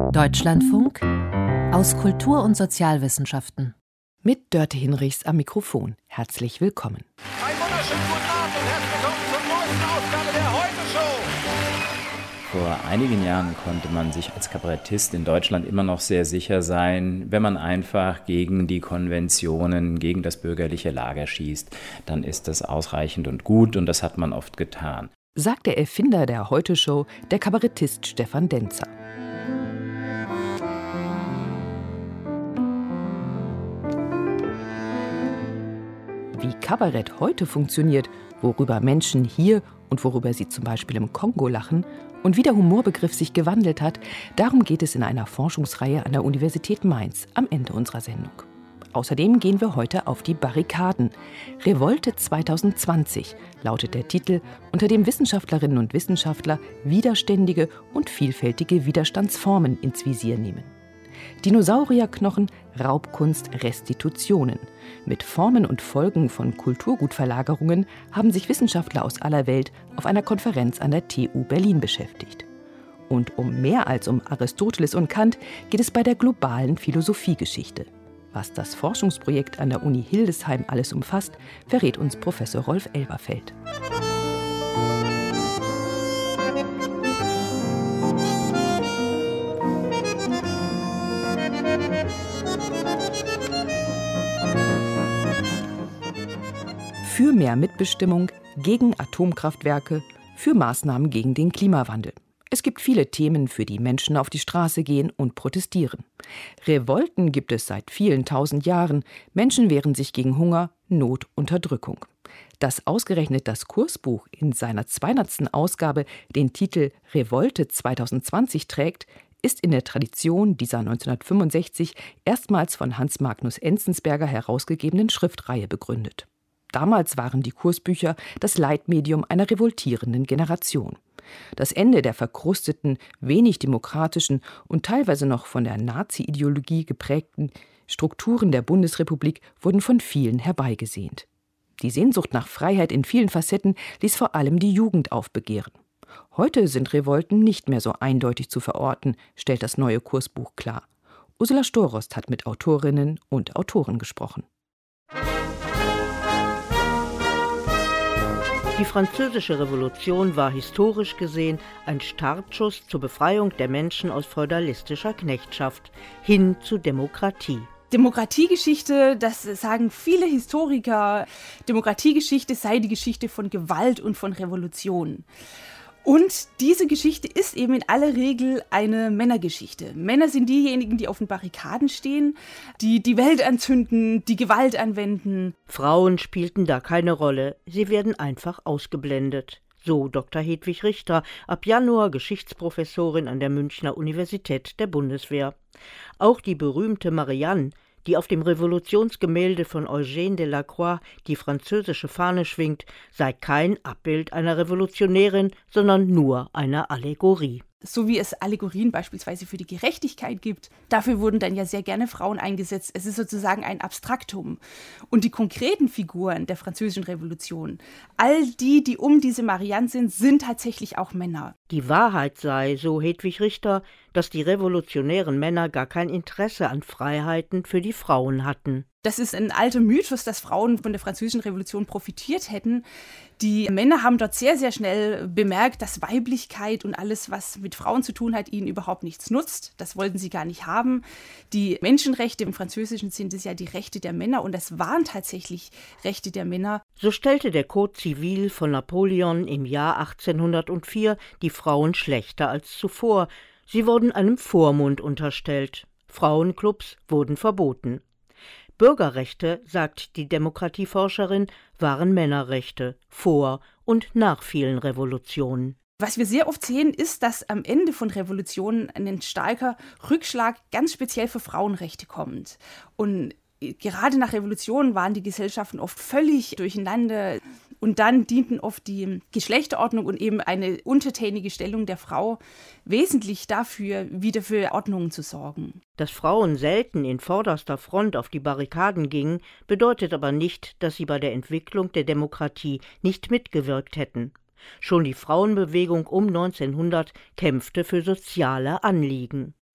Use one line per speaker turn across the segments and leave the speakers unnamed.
Deutschlandfunk aus Kultur- und Sozialwissenschaften.
Mit Dörte Hinrichs am Mikrofon. Herzlich willkommen.
Einen wunderschönen guten Abend und herzlich willkommen zur neuesten Ausgabe der Heute-Show.
Vor einigen Jahren konnte man sich als Kabarettist in Deutschland immer noch sehr sicher sein, wenn man einfach gegen die Konventionen, gegen das bürgerliche Lager schießt, dann ist das ausreichend und gut und das hat man oft getan.
Sagt der Erfinder der Heute-Show, der Kabarettist Stefan Denzer. Wie Kabarett heute funktioniert, worüber Menschen hier und worüber sie zum Beispiel im Kongo lachen und wie der Humorbegriff sich gewandelt hat, darum geht es in einer Forschungsreihe an der Universität Mainz am Ende unserer Sendung. Außerdem gehen wir heute auf die Barrikaden. Revolte 2020 lautet der Titel, unter dem Wissenschaftlerinnen und Wissenschaftler widerständige und vielfältige Widerstandsformen ins Visier nehmen. Dinosaurierknochen, Raubkunst, Restitutionen. Mit Formen und Folgen von Kulturgutverlagerungen haben sich Wissenschaftler aus aller Welt auf einer Konferenz an der TU Berlin beschäftigt. Und um mehr als um Aristoteles und Kant geht es bei der globalen Philosophiegeschichte. Was das Forschungsprojekt an der Uni Hildesheim alles umfasst, verrät uns Professor Rolf Elberfeld. Für mehr Mitbestimmung, gegen Atomkraftwerke, für Maßnahmen gegen den Klimawandel. Es gibt viele Themen, für die Menschen auf die Straße gehen und protestieren. Revolten gibt es seit vielen tausend Jahren. Menschen wehren sich gegen Hunger, Not, Unterdrückung. Dass ausgerechnet das Kursbuch in seiner 200. Ausgabe den Titel Revolte 2020 trägt, ist in der Tradition dieser 1965 erstmals von Hans Magnus Enzensberger herausgegebenen Schriftenreihe begründet. Damals waren die Kursbücher das Leitmedium einer revoltierenden Generation. Das Ende der verkrusteten, wenig demokratischen und teilweise noch von der Nazi-Ideologie geprägten Strukturen der Bundesrepublik wurden von vielen herbeigesehnt. Die Sehnsucht nach Freiheit in vielen Facetten ließ vor allem die Jugend aufbegehren. Heute sind Revolten nicht mehr so eindeutig zu verorten, stellt das neue Kursbuch klar. Ursula Storost hat mit Autorinnen und Autoren gesprochen.
Die Französische Revolution war historisch gesehen ein Startschuss zur Befreiung der Menschen aus feudalistischer Knechtschaft hin zu Demokratie.
Demokratiegeschichte, das sagen viele Historiker, Demokratiegeschichte sei die Geschichte von Gewalt und von Revolution. Und diese Geschichte ist eben in aller Regel eine Männergeschichte. Männer sind diejenigen, die auf den Barrikaden stehen, die die Welt anzünden, die Gewalt anwenden.
Frauen spielten da keine Rolle, sie werden einfach ausgeblendet. So Dr. Hedwig Richter, ab Januar Geschichtsprofessorin an der Münchner Universität der Bundeswehr. Auch die berühmte Marianne, die auf dem Revolutionsgemälde von Eugène Delacroix die französische Fahne schwingt, sei kein Abbild einer Revolutionärin, sondern nur einer Allegorie.
So wie es Allegorien beispielsweise für die Gerechtigkeit gibt, dafür wurden dann ja sehr gerne Frauen eingesetzt. Es ist sozusagen ein Abstraktum. Und die konkreten Figuren der Französischen Revolution, all die um diese Marianne sind tatsächlich auch Männer.
Die Wahrheit sei, so Hedwig Richter, dass die revolutionären Männer gar kein Interesse an Freiheiten für die Frauen hatten.
Das ist ein alter Mythos, dass Frauen von der Französischen Revolution profitiert hätten. Die Männer haben dort sehr, sehr schnell bemerkt, dass Weiblichkeit und alles, was mit Frauen zu tun hat, ihnen überhaupt nichts nutzt. Das wollten sie gar nicht haben. Die Menschenrechte im Französischen sind es ja die Rechte der Männer und das waren tatsächlich Rechte der Männer.
So stellte der Code Civil von Napoleon im Jahr 1804 die Frauen schlechter als zuvor. Sie wurden einem Vormund unterstellt. Frauenclubs wurden verboten. Bürgerrechte, sagt die Demokratieforscherin, waren Männerrechte vor und nach vielen Revolutionen.
Was wir sehr oft sehen, ist, dass am Ende von Revolutionen ein starker Rückschlag ganz speziell für Frauenrechte kommt. Und gerade nach Revolutionen waren die Gesellschaften oft völlig durcheinander. Und dann dienten oft die Geschlechterordnung und eben eine untertänige Stellung der Frau wesentlich dafür, wieder für Ordnung zu sorgen.
Dass Frauen selten in vorderster Front auf die Barrikaden gingen, bedeutet aber nicht, dass sie bei der Entwicklung der Demokratie nicht mitgewirkt hätten. Schon die Frauenbewegung um 1900 kämpfte für soziale Anliegen.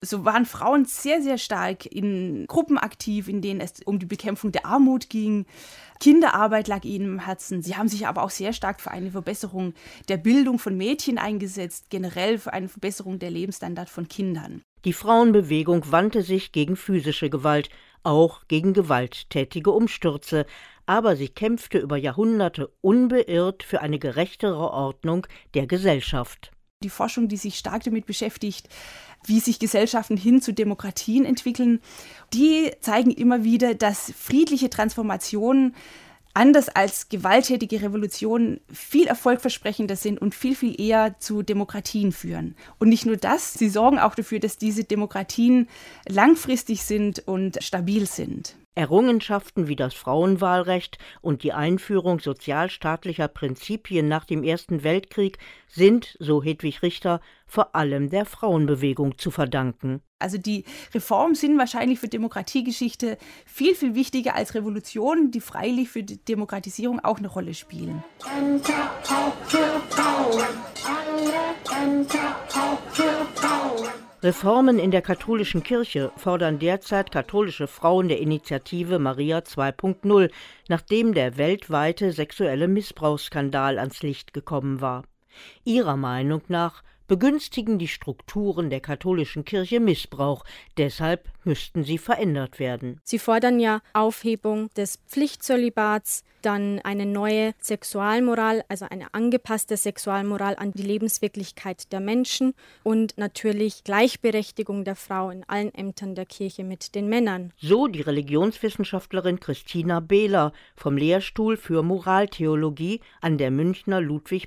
So waren Frauen sehr, sehr stark in Gruppen aktiv, in denen es um die Bekämpfung der Armut ging. Kinderarbeit lag ihnen im Herzen. Sie haben sich aber auch sehr stark für eine Verbesserung der Bildung von Mädchen eingesetzt, generell für eine Verbesserung der Lebensstandard von Kindern.
Die Frauenbewegung wandte sich gegen physische Gewalt, auch gegen gewalttätige Umstürze, aber sie kämpfte über Jahrhunderte unbeirrt für eine gerechtere Ordnung der Gesellschaft.
Die Forschung, die sich stark damit beschäftigt, wie sich Gesellschaften hin zu Demokratien entwickeln, die zeigen immer wieder, dass friedliche Transformationen anders als gewalttätige Revolutionen viel erfolgversprechender sind und viel, viel eher zu Demokratien führen. Und nicht nur das, sie sorgen auch dafür, dass diese Demokratien langfristig sind und stabil sind.
Errungenschaften wie das Frauenwahlrecht und die Einführung sozialstaatlicher Prinzipien nach dem Ersten Weltkrieg sind, so Hedwig Richter, vor allem der Frauenbewegung zu verdanken.
Also die Reformen sind wahrscheinlich für Demokratiegeschichte viel, viel wichtiger als Revolutionen, die freilich für die Demokratisierung auch eine Rolle spielen.
Ämter auch für Frauen, alle Ämter auch für Frauen.
Reformen in der katholischen Kirche fordern derzeit katholische Frauen der Initiative Maria 2.0, nachdem der weltweite sexuelle Missbrauchsskandal ans Licht gekommen war. Ihrer Meinung nach begünstigen die Strukturen der katholischen Kirche Missbrauch, deshalb müssten sie verändert werden.
Sie fordern ja Aufhebung des Pflichtzölibats, dann eine neue Sexualmoral, also eine angepasste Sexualmoral an die Lebenswirklichkeit der Menschen und natürlich Gleichberechtigung der Frau in allen Ämtern der Kirche mit den Männern.
So die Religionswissenschaftlerin Christina Behler vom Lehrstuhl für Moraltheologie an der Münchner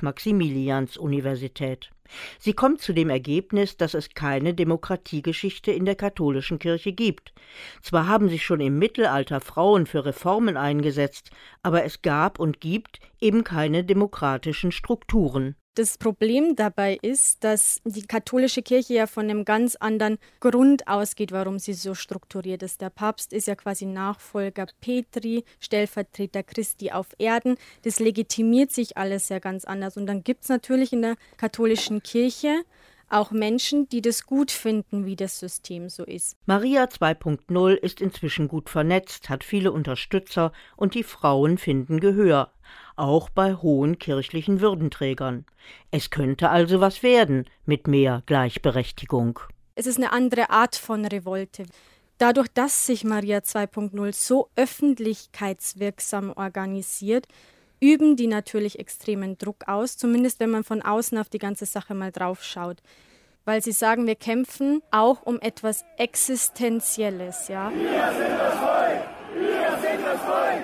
Ludwig-Maximilians-Universität. Sie kommt zu dem Ergebnis, dass es keine Demokratiegeschichte in der katholischen Kirche gibt. Zwar haben sich schon im Mittelalter Frauen für Reformen eingesetzt, aber es gab und gibt eben keine demokratischen Strukturen.
Das Problem dabei ist, dass die katholische Kirche ja von einem ganz anderen Grund ausgeht, warum sie so strukturiert ist. Der Papst ist ja quasi Nachfolger Petri, Stellvertreter Christi auf Erden. Das legitimiert sich alles ja ganz anders. Und dann gibt es natürlich in der katholischen Kirche auch Menschen, die das gut finden, wie das System so ist.
Maria 2.0 ist inzwischen gut vernetzt, hat viele Unterstützer und die Frauen finden Gehör, auch bei hohen kirchlichen Würdenträgern. Es könnte also was werden mit mehr Gleichberechtigung.
Es ist eine andere Art von Revolte. Dadurch, dass sich Maria 2.0 so öffentlichkeitswirksam organisiert, üben die natürlich extremen Druck aus, zumindest wenn man von außen auf die ganze Sache mal drauf schaut. Weil sie sagen, wir kämpfen auch um etwas Existenzielles. Ja?
Wir sind das Volk! Wir sind das Volk!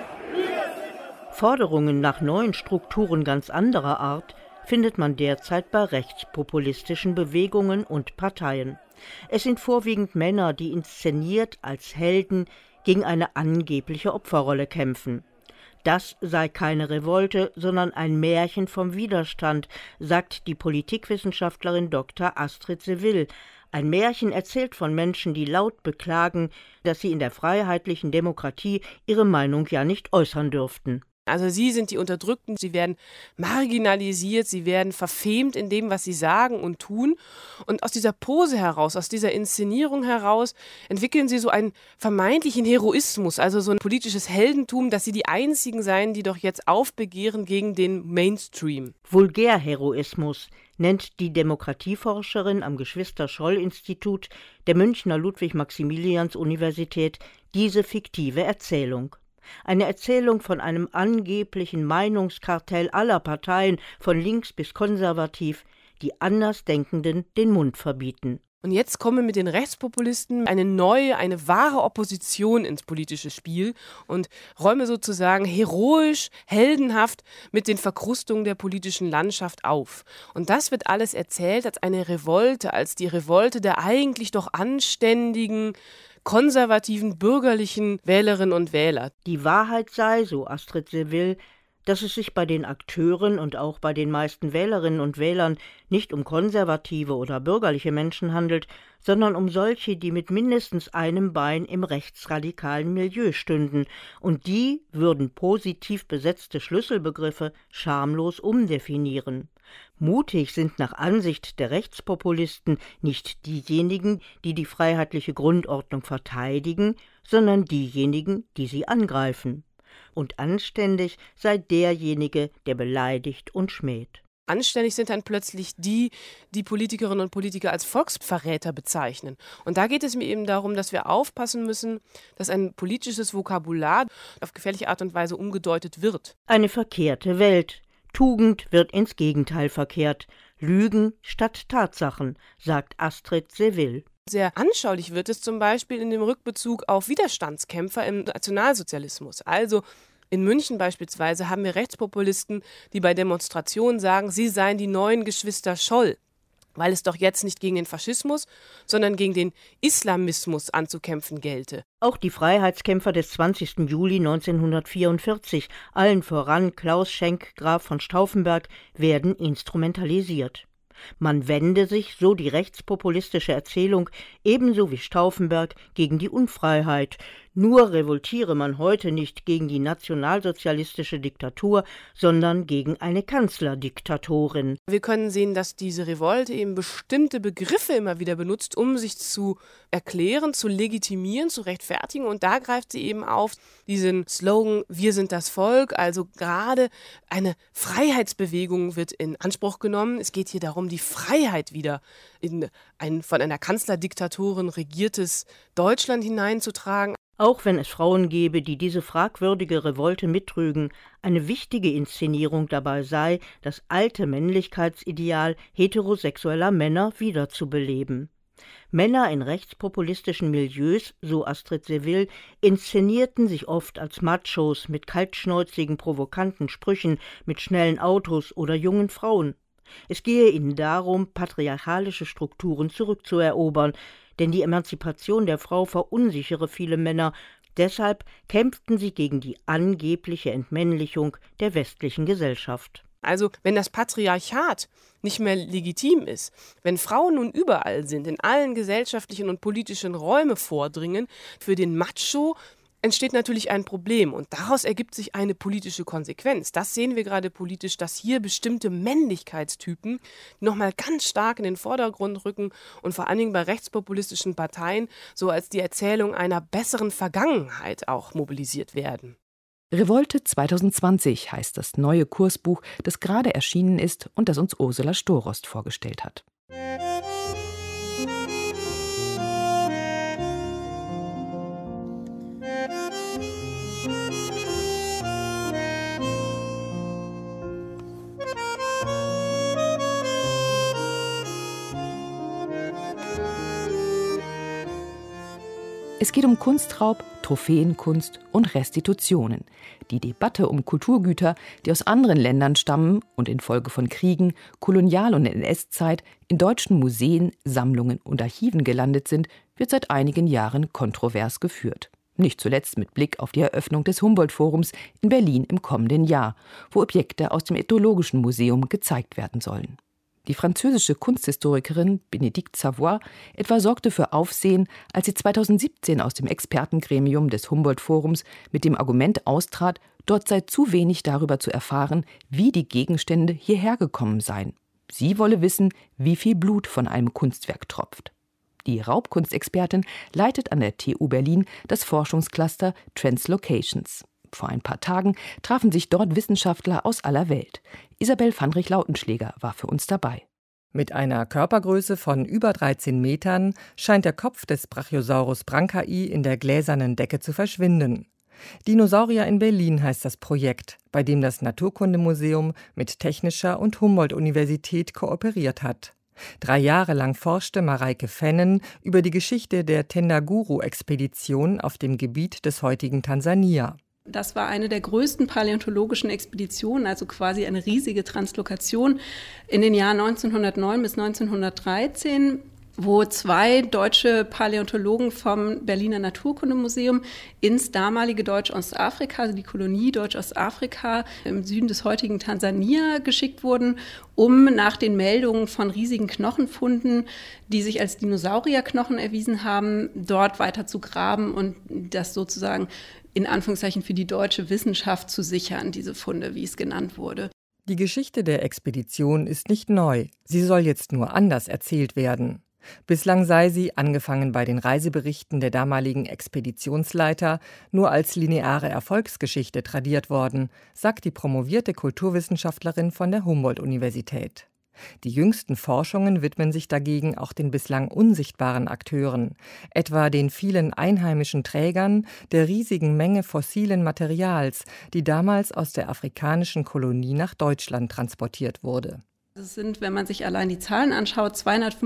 Forderungen nach neuen Strukturen ganz anderer Art findet man derzeit bei rechtspopulistischen Bewegungen und Parteien. Es sind vorwiegend Männer, die inszeniert als Helden gegen eine angebliche Opferrolle kämpfen. Das sei keine Revolte, sondern ein Märchen vom Widerstand, sagt die Politikwissenschaftlerin Dr. Astrid Seville. Ein Märchen erzählt von Menschen, die laut beklagen, dass sie in der freiheitlichen Demokratie ihre Meinung ja nicht äußern dürften.
Also sie sind die Unterdrückten, sie werden marginalisiert, sie werden verfemt in dem, was sie sagen und tun. Und aus dieser Pose heraus, aus dieser Inszenierung heraus, entwickeln sie so einen vermeintlichen Heroismus, also so ein politisches Heldentum, dass sie die Einzigen seien, die doch jetzt aufbegehren gegen den Mainstream.
Vulgärheroismus nennt die Demokratieforscherin am Geschwister-Scholl-Institut der Münchner Ludwig-Maximilians-Universität diese fiktive Erzählung. Eine Erzählung von einem angeblichen Meinungskartell aller Parteien, von links bis konservativ, die Andersdenkenden den Mund verbieten.
Und jetzt kommen mit den Rechtspopulisten eine neue, eine wahre Opposition ins politische Spiel und räume sozusagen heroisch, heldenhaft mit den Verkrustungen der politischen Landschaft auf. Und das wird alles erzählt als eine Revolte, als die Revolte der eigentlich doch anständigen, konservativen, bürgerlichen Wählerinnen und Wähler.
Die Wahrheit sei, so Astrid Seville, dass es sich bei den Akteuren und auch bei den meisten Wählerinnen und Wählern nicht um konservative oder bürgerliche Menschen handelt, sondern um solche, die mit mindestens einem Bein im rechtsradikalen Milieu stünden, und die würden positiv besetzte Schlüsselbegriffe schamlos umdefinieren. Mutig sind nach Ansicht der Rechtspopulisten nicht diejenigen, die die freiheitliche Grundordnung verteidigen, sondern diejenigen, die sie angreifen. Und anständig sei derjenige, der beleidigt und schmäht.
Anständig sind dann plötzlich die Politikerinnen und Politiker als Volksverräter bezeichnen. Und da geht es mir eben darum, dass wir aufpassen müssen, dass ein politisches Vokabular auf gefährliche Art und Weise umgedeutet wird.
Eine verkehrte Welt. Tugend wird ins Gegenteil verkehrt. Lügen statt Tatsachen, sagt Astrid Seville.
Sehr anschaulich wird es zum Beispiel in dem Rückbezug auf Widerstandskämpfer im Nationalsozialismus. Also in München beispielsweise haben wir Rechtspopulisten, die bei Demonstrationen sagen, sie seien die neuen Geschwister Scholl, weil es doch jetzt nicht gegen den Faschismus, sondern gegen den Islamismus anzukämpfen gelte.
Auch die Freiheitskämpfer des 20. Juli 1944, allen voran Klaus Schenk, Graf von Stauffenberg, werden instrumentalisiert. Man wende sich, so die rechtspopulistische Erzählung, ebenso wie Stauffenberg gegen die Unfreiheit. Nur revoltiere man heute nicht gegen die nationalsozialistische Diktatur, sondern gegen eine Kanzlerdiktatorin.
Wir können sehen, dass diese Revolte eben bestimmte Begriffe immer wieder benutzt, um sich zu erklären, zu legitimieren, zu rechtfertigen. Und da greift sie eben auf diesen Slogan, wir sind das Volk. Also gerade eine Freiheitsbewegung wird in Anspruch genommen. Es geht hier darum, die Freiheit wieder in ein von einer Kanzlerdiktatorin regiertes Deutschland hineinzutragen.
Auch wenn es Frauen gäbe, die diese fragwürdige Revolte mittrügen, eine wichtige Inszenierung dabei sei, das alte Männlichkeitsideal heterosexueller Männer wiederzubeleben. Männer in rechtspopulistischen Milieus, so Astrid Seville, inszenierten sich oft als Machos mit kaltschnäuzigen, provokanten Sprüchen, mit schnellen Autos oder jungen Frauen. Es gehe ihnen darum, patriarchalische Strukturen zurückzuerobern, denn die Emanzipation der Frau verunsichere viele Männer. Deshalb kämpften sie gegen die angebliche Entmännlichung der westlichen Gesellschaft.
Also wenn das Patriarchat nicht mehr legitim ist, wenn Frauen nun überall sind, in allen gesellschaftlichen und politischen Räumen vordringen, für den Macho entsteht natürlich ein Problem und daraus ergibt sich eine politische Konsequenz. Das sehen wir gerade politisch, dass hier bestimmte Männlichkeitstypen nochmal ganz stark in den Vordergrund rücken und vor allen Dingen bei rechtspopulistischen Parteien so als die Erzählung einer besseren Vergangenheit auch mobilisiert werden.
Revolte 2020 heißt das neue Kursbuch, das gerade erschienen ist und das uns Ursula Storost vorgestellt hat. Es geht um Kunstraub, Trophäenkunst und Restitutionen. Die Debatte um Kulturgüter, die aus anderen Ländern stammen und infolge von Kriegen, Kolonial- und NS-Zeit in deutschen Museen, Sammlungen und Archiven gelandet sind, wird seit einigen Jahren kontrovers geführt. Nicht zuletzt mit Blick auf die Eröffnung des Humboldt-Forums in Berlin im kommenden Jahr, wo Objekte aus dem Ethnologischen Museum gezeigt werden sollen. Die französische Kunsthistorikerin Bénédicte Savoy etwa sorgte für Aufsehen, als sie 2017 aus dem Expertengremium des Humboldt-Forums mit dem Argument austrat, dort sei zu wenig darüber zu erfahren, wie die Gegenstände hierher gekommen seien. Sie wolle wissen, wie viel Blut von einem Kunstwerk tropft. Die Raubkunstexpertin leitet an der TU Berlin das Forschungscluster Translocations. Vor ein paar Tagen trafen sich dort Wissenschaftler aus aller Welt. Isabel Fandrich-Lautenschläger war für uns dabei.
Mit einer Körpergröße von über 13 Metern scheint der Kopf des Brachiosaurus brancae in der gläsernen Decke zu verschwinden. Dinosaurier in Berlin heißt das Projekt, bei dem das Naturkundemuseum mit Technischer und Humboldt-Universität kooperiert hat. 3 Jahre lang forschte Mareike Fennen über die Geschichte der Tendaguru-Expedition auf dem Gebiet des heutigen Tansania.
Das war eine der größten paläontologischen Expeditionen, also quasi eine riesige Translokation in den Jahren 1909 bis 1913, wo 2 deutsche Paläontologen vom Berliner Naturkundemuseum ins damalige Deutsch-Ostafrika, also die Kolonie Deutsch-Ostafrika im Süden des heutigen Tansania geschickt wurden, um nach den Meldungen von riesigen Knochenfunden, die sich als Dinosaurierknochen erwiesen haben, dort weiter zu graben und das sozusagen in Anführungszeichen für die deutsche Wissenschaft zu sichern, diese Funde, wie es genannt wurde.
Die Geschichte der Expedition ist nicht neu, sie soll jetzt nur anders erzählt werden. Bislang sei sie, angefangen bei den Reiseberichten der damaligen Expeditionsleiter, nur als lineare Erfolgsgeschichte tradiert worden, sagt die promovierte Kulturwissenschaftlerin von der Humboldt-Universität. Die jüngsten Forschungen widmen sich dagegen auch den bislang unsichtbaren Akteuren, etwa den vielen einheimischen Trägern der riesigen Menge fossilen Materials, die damals aus der afrikanischen Kolonie nach Deutschland transportiert wurde.
Es sind, wenn man sich allein die Zahlen anschaut,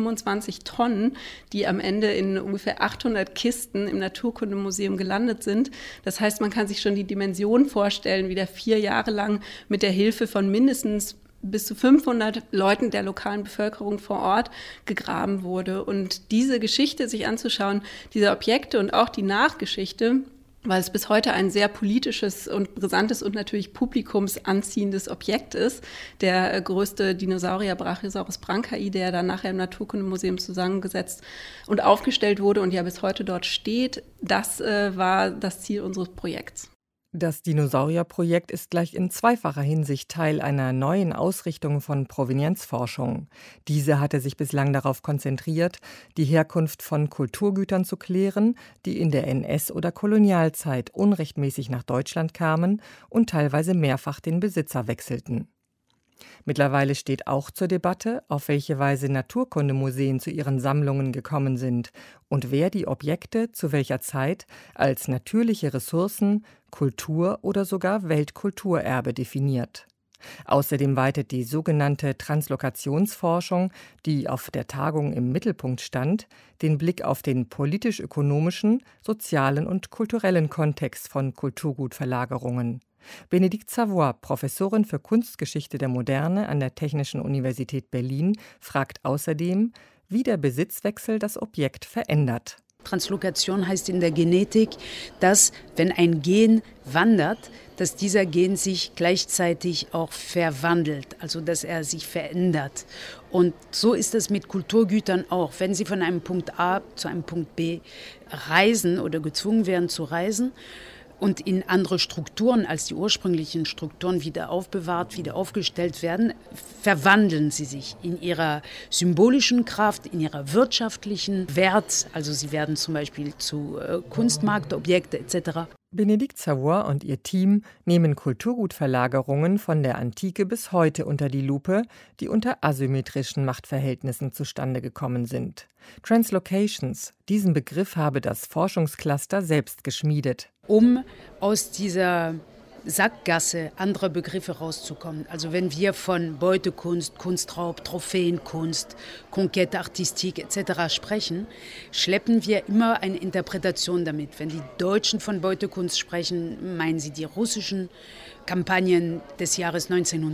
225 Tonnen, die am Ende in ungefähr 800 Kisten im Naturkundemuseum gelandet sind. Das heißt, man kann sich schon die Dimension vorstellen, wie da 4 Jahre lang mit der Hilfe von mindestens bis zu 500 Leuten der lokalen Bevölkerung vor Ort gegraben wurde. Und diese Geschichte sich anzuschauen, diese Objekte und auch die Nachgeschichte, weil es bis heute ein sehr politisches und brisantes und natürlich publikumsanziehendes Objekt ist. Der größte Dinosaurier Brachiosaurus brancae, der dann nachher im Naturkundemuseum zusammengesetzt und aufgestellt wurde und ja bis heute dort steht, das war das Ziel unseres Projekts.
Das Dinosaurierprojekt ist gleich in zweifacher Hinsicht Teil einer neuen Ausrichtung von Provenienzforschung. Diese hatte sich bislang darauf konzentriert, die Herkunft von Kulturgütern zu klären, die in der NS- oder Kolonialzeit unrechtmäßig nach Deutschland kamen und teilweise mehrfach den Besitzer wechselten. Mittlerweile steht auch zur Debatte, auf welche Weise Naturkundemuseen zu ihren Sammlungen gekommen sind und wer die Objekte zu welcher Zeit als natürliche Ressourcen, Kultur oder sogar Weltkulturerbe definiert. Außerdem weitet die sogenannte Translokationsforschung, die auf der Tagung im Mittelpunkt stand, den Blick auf den politisch-ökonomischen, sozialen und kulturellen Kontext von Kulturgutverlagerungen. Bénédicte Savoy, Professorin für Kunstgeschichte der Moderne an der Technischen Universität Berlin, fragt außerdem, wie der Besitzwechsel das Objekt verändert.
Translokation heißt in der Genetik, dass, wenn ein Gen wandert, dass dieser Gen sich gleichzeitig auch verwandelt, also dass er sich verändert. Und so ist es mit Kulturgütern auch. Wenn sie von einem Punkt A zu einem Punkt B reisen oder gezwungen werden zu reisen, und in andere Strukturen als die ursprünglichen Strukturen wieder aufbewahrt, wieder aufgestellt werden, verwandeln sie sich in ihrer symbolischen Kraft, in ihrer wirtschaftlichen Wert. Also sie werden zum Beispiel zu Kunstmarktobjekte etc.
Bénédicte Savoy und ihr Team nehmen Kulturgutverlagerungen von der Antike bis heute unter die Lupe, die unter asymmetrischen Machtverhältnissen zustande gekommen sind. Translocations, diesen Begriff habe das Forschungscluster selbst geschmiedet.
Um aus dieser Sackgasse andere Begriffe rauszukommen. Also wenn wir von Beutekunst, Kunstraub, Trophäenkunst, Conquête artistique etc. sprechen, schleppen wir immer eine Interpretation damit. Wenn die Deutschen von Beutekunst sprechen, meinen sie die russischen Kampagnen des Jahres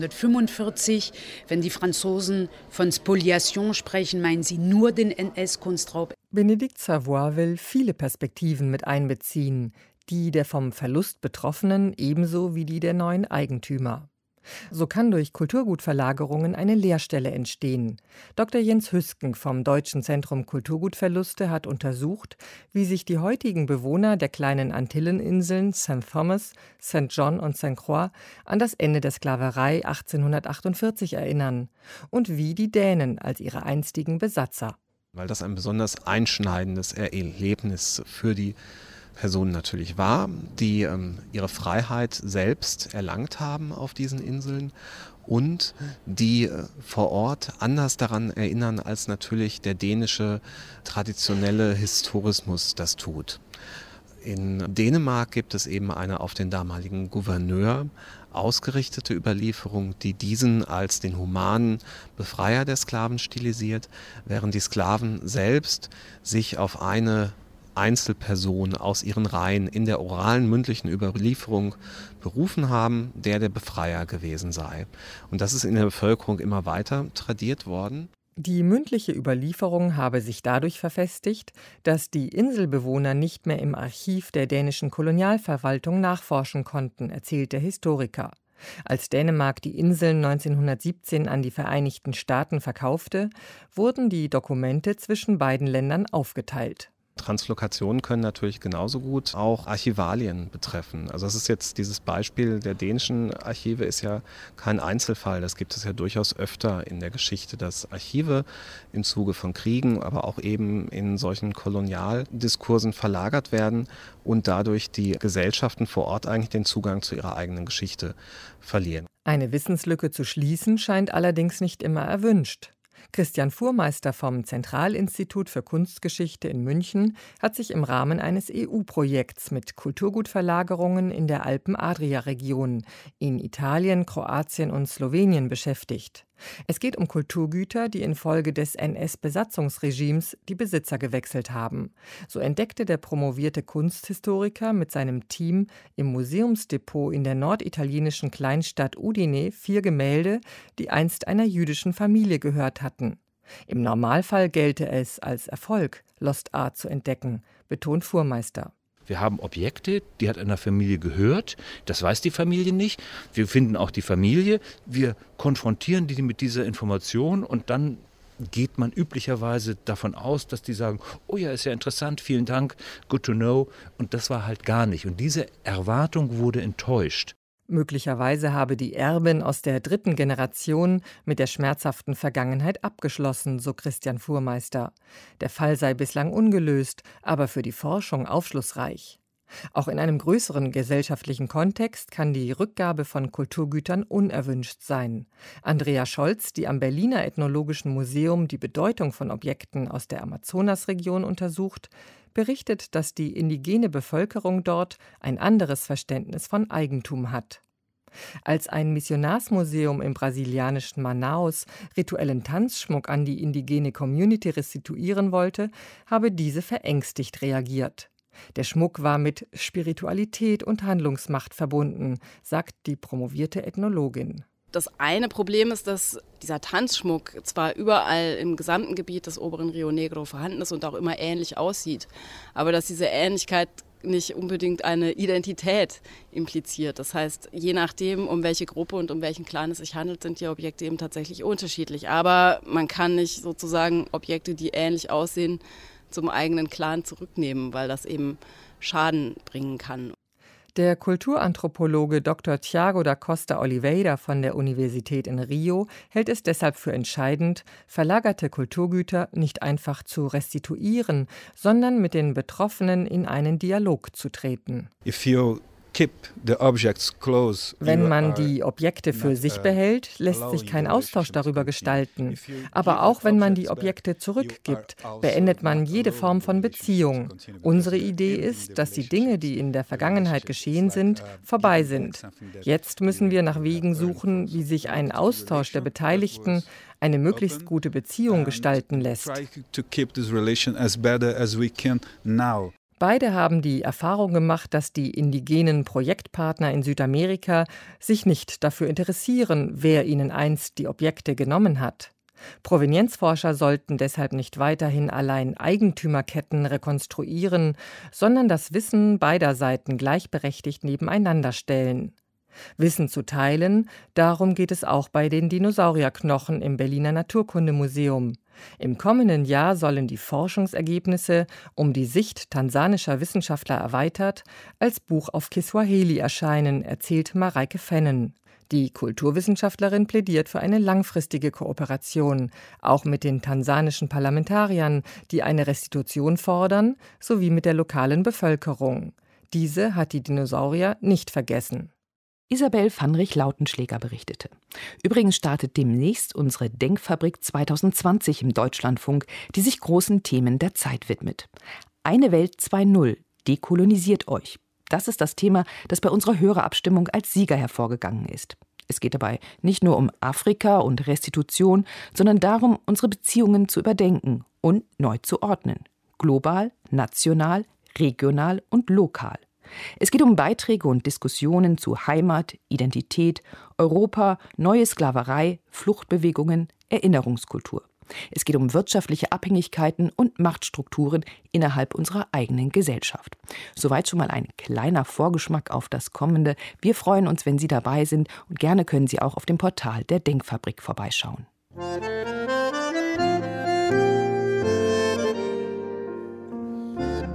1945. Wenn die Franzosen von Spoliation sprechen, meinen sie nur den NS-Kunstraub.
Bénédicte Savoy will viele Perspektiven mit einbeziehen, die der vom Verlust Betroffenen ebenso wie die der neuen Eigentümer. So kann durch Kulturgutverlagerungen eine Leerstelle entstehen. Dr. Jens Hüsken vom Deutschen Zentrum Kulturgutverluste hat untersucht, wie sich die heutigen Bewohner der kleinen Antilleninseln St. Thomas, St. John und St. Croix an das Ende der Sklaverei 1848 erinnern und wie die Dänen als ihre einstigen Besatzer.
Weil das ein besonders einschneidendes Erlebnis für die Personen natürlich war, die ihre Freiheit selbst erlangt haben auf diesen Inseln und die vor Ort anders daran erinnern, als natürlich der dänische traditionelle Historismus das tut. In Dänemark gibt es eben eine auf den damaligen Gouverneur ausgerichtete Überlieferung, die diesen als den humanen Befreier der Sklaven stilisiert, während die Sklaven selbst sich auf eine Einzelperson aus ihren Reihen in der oralen mündlichen Überlieferung berufen haben, der Befreier gewesen sei. Und das ist in der Bevölkerung immer weiter tradiert worden.
Die mündliche Überlieferung habe sich dadurch verfestigt, dass die Inselbewohner nicht mehr im Archiv der dänischen Kolonialverwaltung nachforschen konnten, erzählt der Historiker. Als Dänemark die Inseln 1917 an die Vereinigten Staaten verkaufte, wurden die Dokumente zwischen beiden Ländern aufgeteilt.
Translokationen können natürlich genauso gut auch Archivalien betreffen. Also das ist jetzt dieses Beispiel der dänischen Archive ist ja kein Einzelfall. Das gibt es ja durchaus öfter in der Geschichte, dass Archive im Zuge von Kriegen, aber auch eben in solchen Kolonialdiskursen verlagert werden und dadurch die Gesellschaften vor Ort eigentlich den Zugang zu ihrer eigenen Geschichte verlieren.
Eine Wissenslücke zu schließen scheint allerdings nicht immer erwünscht. Christian Fuhrmeister vom Zentralinstitut für Kunstgeschichte in München hat sich im Rahmen eines EU-Projekts mit Kulturgutverlagerungen in der Alpen-Adria-Region in Italien, Kroatien und Slowenien beschäftigt. Es geht um Kulturgüter, die infolge des NS-Besatzungsregimes die Besitzer gewechselt haben. So entdeckte der promovierte Kunsthistoriker mit seinem Team im Museumsdepot in der norditalienischen Kleinstadt Udine 4 Gemälde, die einst einer jüdischen Familie gehört hatten. Im Normalfall gelte es als Erfolg, Lost Art zu entdecken, betont Fuhrmeister.
Wir haben Objekte, die hat einer Familie gehört, das weiß die Familie nicht. Wir finden auch die Familie, wir konfrontieren die mit dieser Information und dann geht man üblicherweise davon aus, dass die sagen, oh ja, ist ja interessant, vielen Dank, good to know. Und das war halt gar nicht. Und diese Erwartung wurde enttäuscht.
Möglicherweise habe die Erbin aus der 3. Generation mit der schmerzhaften Vergangenheit abgeschlossen, so Christian Fuhrmeister. Der Fall sei bislang ungelöst, aber für die Forschung aufschlussreich. Auch in einem größeren gesellschaftlichen Kontext kann die Rückgabe von Kulturgütern unerwünscht sein. Andrea Scholz, die am Berliner Ethnologischen Museum die Bedeutung von Objekten aus der Amazonasregion untersucht, berichtet, dass die indigene Bevölkerung dort ein anderes Verständnis von Eigentum hat. Als ein Missionarsmuseum im brasilianischen Manaus rituellen Tanzschmuck an die indigene Community restituieren wollte, habe diese verängstigt reagiert. Der Schmuck war mit Spiritualität und Handlungsmacht verbunden, sagt die promovierte Ethnologin.
Das eine Problem ist, dass dieser Tanzschmuck zwar überall im gesamten Gebiet des oberen Rio Negro vorhanden ist und auch immer ähnlich aussieht, aber dass diese Ähnlichkeit nicht unbedingt eine Identität impliziert. Das heißt, je nachdem, um welche Gruppe und um welchen Clan es sich handelt, sind die Objekte eben tatsächlich unterschiedlich. Aber man kann nicht sozusagen Objekte, die ähnlich aussehen, zum eigenen Clan zurücknehmen, weil das eben Schaden bringen kann.
Der Kulturanthropologe Dr. Tiago da Costa Oliveira von der Universität in Rio hält es deshalb für entscheidend, verlagerte Kulturgüter nicht einfach zu restituieren, sondern mit den Betroffenen in einen Dialog zu treten. Wenn man die Objekte für sich behält, lässt sich kein Austausch darüber gestalten. Aber auch wenn man die Objekte zurückgibt, beendet man jede Form von Beziehung. Unsere Idee ist, dass die Dinge, die in der Vergangenheit geschehen sind, vorbei sind. Jetzt müssen wir nach Wegen suchen, wie sich ein Austausch der Beteiligten eine möglichst gute Beziehung gestalten lässt. Beide haben die Erfahrung gemacht, dass die indigenen Projektpartner in Südamerika sich nicht dafür interessieren, wer ihnen einst die Objekte genommen hat. Provenienzforscher sollten deshalb nicht weiterhin allein Eigentümerketten rekonstruieren, sondern das Wissen beider Seiten gleichberechtigt nebeneinander stellen. Wissen zu teilen, darum geht es auch bei den Dinosaurierknochen im Berliner Naturkundemuseum. Im kommenden Jahr sollen die Forschungsergebnisse um die Sicht tansanischer Wissenschaftler erweitert als Buch auf Kiswahili erscheinen, erzählt Mareike Fennen. Die Kulturwissenschaftlerin plädiert für eine langfristige Kooperation, auch mit den tansanischen Parlamentariern, die eine Restitution fordern, sowie mit der lokalen Bevölkerung. Diese hat die Dinosaurier nicht vergessen.
Isabel Vanrich-Lautenschläger berichtete. Übrigens startet demnächst unsere Denkfabrik 2020 im Deutschlandfunk, die sich großen Themen der Zeit widmet. Eine Welt 2.0, dekolonisiert euch. Das ist das Thema, das bei unserer Hörerabstimmung als Sieger hervorgegangen ist. Es geht dabei nicht nur um Afrika und Restitution, sondern darum, unsere Beziehungen zu überdenken und neu zu ordnen. Global, national, regional und lokal. Es geht um Beiträge und Diskussionen zu Heimat, Identität, Europa, neue Sklaverei, Fluchtbewegungen, Erinnerungskultur. Es geht um wirtschaftliche Abhängigkeiten und Machtstrukturen innerhalb unserer eigenen Gesellschaft. Soweit schon mal ein kleiner Vorgeschmack auf das Kommende. Wir freuen uns, wenn Sie dabei sind und gerne können Sie auch auf dem Portal der Denkfabrik vorbeischauen.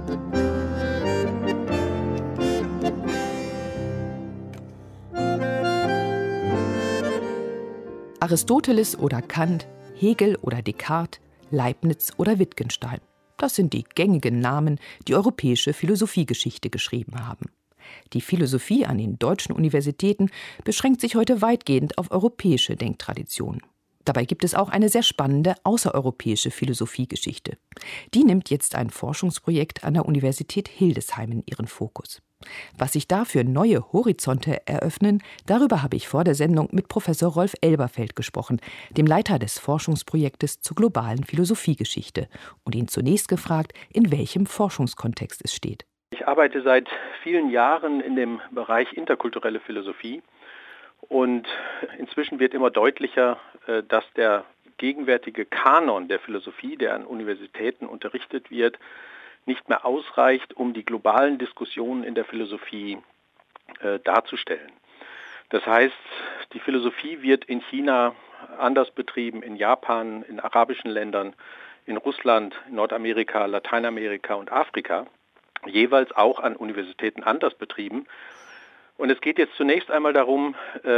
Aristoteles oder Kant, Hegel oder Descartes, Leibniz oder Wittgenstein. Das sind die gängigen Namen, die europäische Philosophiegeschichte geschrieben haben. Die Philosophie an den deutschen Universitäten beschränkt sich heute weitgehend auf europäische Denktraditionen. Dabei gibt es auch eine sehr spannende außereuropäische Philosophiegeschichte. Die nimmt jetzt ein Forschungsprojekt an der Universität Hildesheim in ihren Fokus. Was sich da für neue Horizonte eröffnen, darüber habe ich vor der Sendung mit Professor Rolf Elberfeld gesprochen, dem Leiter des Forschungsprojektes zur globalen Philosophiegeschichte, und ihn zunächst gefragt, in welchem Forschungskontext es steht.
Ich arbeite seit vielen Jahren in dem Bereich interkulturelle Philosophie und inzwischen wird immer deutlicher, dass der gegenwärtige Kanon der Philosophie, der an Universitäten unterrichtet wird, nicht mehr ausreicht, um die globalen Diskussionen in der Philosophie darzustellen. Das heißt, die Philosophie wird in China anders betrieben, in Japan, in arabischen Ländern, in Russland, in Nordamerika, Lateinamerika und Afrika, jeweils auch an Universitäten anders betrieben. Und es geht jetzt zunächst einmal darum,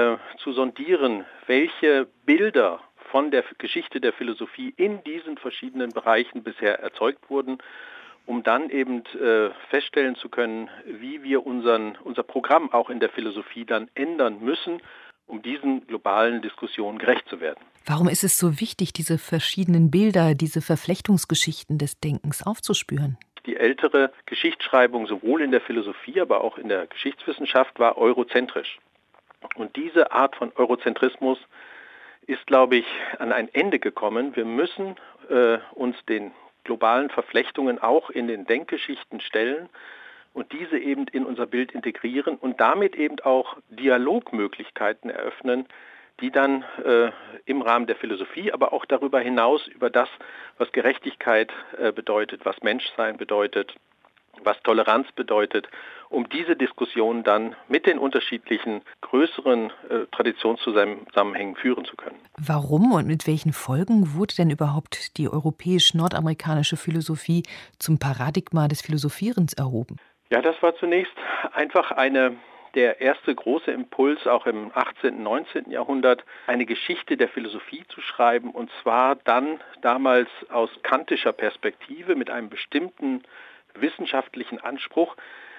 zu sondieren, welche Bilder von der Geschichte der Philosophie in diesen verschiedenen Bereichen bisher erzeugt wurden, um dann eben feststellen zu können, wie wir unser Programm auch in der Philosophie dann ändern müssen, um diesen globalen Diskussionen gerecht zu werden.
Warum ist es so wichtig, diese verschiedenen Bilder, diese Verflechtungsgeschichten des Denkens aufzuspüren?
Die ältere Geschichtsschreibung sowohl in der Philosophie, aber auch in der Geschichtswissenschaft war eurozentrisch. Und diese Art von Eurozentrismus ist, glaube ich, an ein Ende gekommen. Wir müssen uns den globalen Verflechtungen auch in den Denkgeschichten stellen und diese eben in unser Bild integrieren und damit eben auch Dialogmöglichkeiten eröffnen, die dann im Rahmen der Philosophie, aber auch darüber hinaus über das, was Gerechtigkeit bedeutet, was Menschsein bedeutet, was Toleranz bedeutet, um diese Diskussion dann mit den unterschiedlichen größeren Traditionszusammenhängen führen zu können.
Warum und mit welchen Folgen wurde denn überhaupt die europäisch-nordamerikanische Philosophie zum Paradigma des Philosophierens erhoben?
Ja, das war zunächst einfach der erste große Impuls, auch im 18., und 19. Jahrhundert, eine Geschichte der Philosophie zu schreiben, und zwar dann damals aus kantischer Perspektive mit einem bestimmten wissenschaftlichen Anspruch,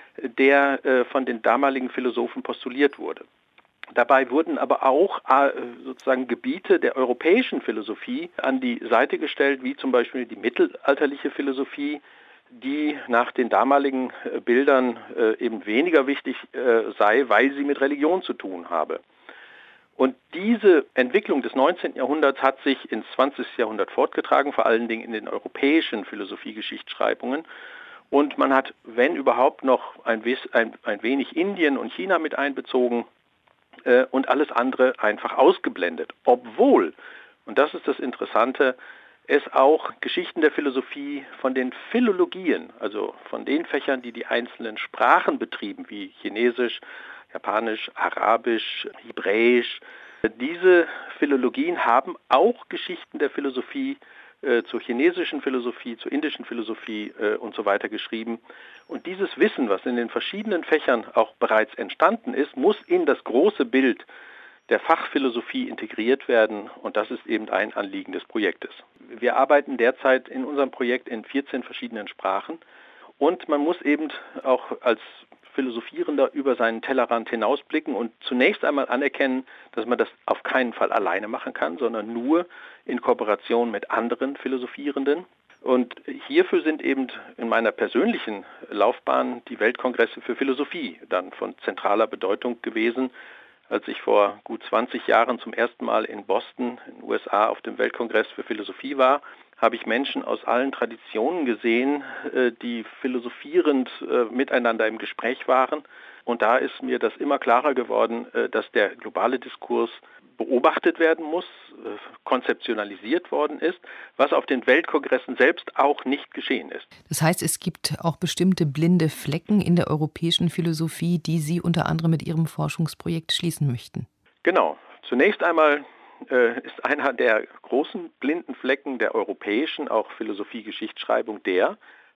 der von den damaligen Philosophen postuliert wurde. Dabei wurden aber auch sozusagen Gebiete der europäischen Philosophie an die Seite gestellt, wie zum Beispiel die mittelalterliche Philosophie, die nach den damaligen Bildern eben weniger wichtig sei, weil sie mit Religion zu tun habe. Und diese Entwicklung des 19. Jahrhunderts hat sich ins 20. Jahrhundert fortgetragen, vor allen Dingen in den europäischen Philosophie-Geschichtsschreibungen. Und man hat, wenn überhaupt, noch ein wenig Indien und China mit einbezogen und alles andere einfach ausgeblendet. Obwohl, und das ist das Interessante, es auch Geschichten der Philosophie von den Philologien, also von den Fächern, die einzelnen Sprachen betrieben, wie Chinesisch, Japanisch, Arabisch, Hebräisch. Diese Philologien haben auch Geschichten der Philosophie zur chinesischen Philosophie, zur indischen Philosophie und so weiter geschrieben. Und dieses Wissen, was in den verschiedenen Fächern auch bereits entstanden ist, muss in das große Bild der Fachphilosophie integriert werden, und das ist eben ein Anliegen des Projektes. Wir arbeiten derzeit in unserem Projekt in 14 verschiedenen Sprachen, und man muss eben auch als Philosophierender über seinen Tellerrand hinausblicken und zunächst einmal anerkennen, dass man das auf keinen Fall alleine machen kann, sondern nur in Kooperation mit anderen Philosophierenden. Und hierfür sind eben in meiner persönlichen Laufbahn die Weltkongresse für Philosophie dann von zentraler Bedeutung gewesen. Als ich vor gut 20 Jahren zum ersten Mal in Boston, in den USA, auf dem Weltkongress für Philosophie war, habe ich Menschen aus allen Traditionen gesehen, die philosophierend miteinander im Gespräch waren. Und da ist mir das immer klarer geworden, dass der globale Diskurs beobachtet werden muss, konzeptionalisiert worden ist, was auf den Weltkongressen selbst auch nicht geschehen ist.
Das heißt, es gibt auch bestimmte blinde Flecken in der europäischen Philosophie, die Sie unter anderem mit Ihrem Forschungsprojekt schließen möchten.
Genau. Zunächst einmal ist einer der großen blinden Flecken der europäischen, auch Philosophie-Geschichtsschreibung,